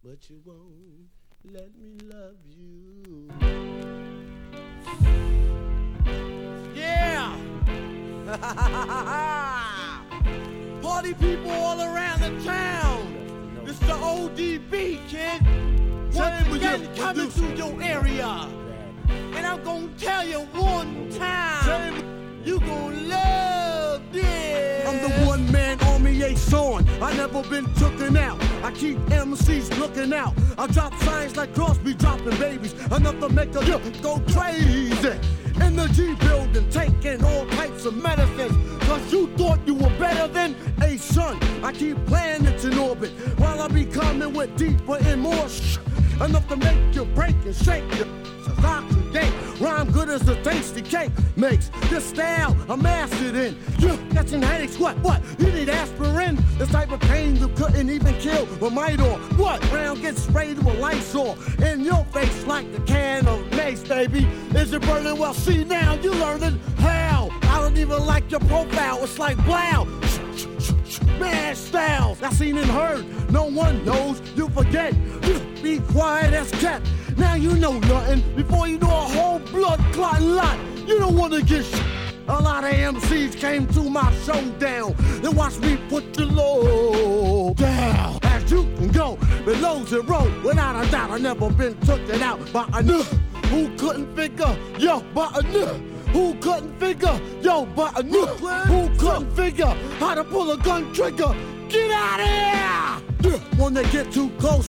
but you won't let me love you. Yeah! Party people all around the town. It's the ODB, kid. Once again, coming to your area. And I'm gonna tell you one time, you gonna love this. I'm the one-man army, a son. I never been tooken out. I keep MCs looking out. I drop signs like Crosby dropping babies. Enough to make a look go crazy. In the G building, taking all types of medicines. Cause you thought you were better than a son. I keep planets in orbit while I be coming with deeper and more enough to make you break and shake you. Rhyme good as a tasty cake makes this style I mastered in. You catching headaches, what? You need aspirin? This type of pain you couldn't even kill with Midor. What? Round gets sprayed with Lysol in your face like a can of mace, baby. Is it burning? Well, see now you learning how. I don't even like your profile. It's like wow. Mad styles I seen and heard. No one knows. You forget. You be quiet as kept. Now you know nothing before you know a whole blood clotting lot. You don't wanna get shit. A lot of MCs came to my showdown. They watched me put the low down. As you can go below zero, without a doubt, I never been taken out by a nigga who couldn't figure, yo, by a nigga who couldn't figure, yo, by a nigga who couldn't figure how to pull a gun trigger. Get out of here! When they get too close,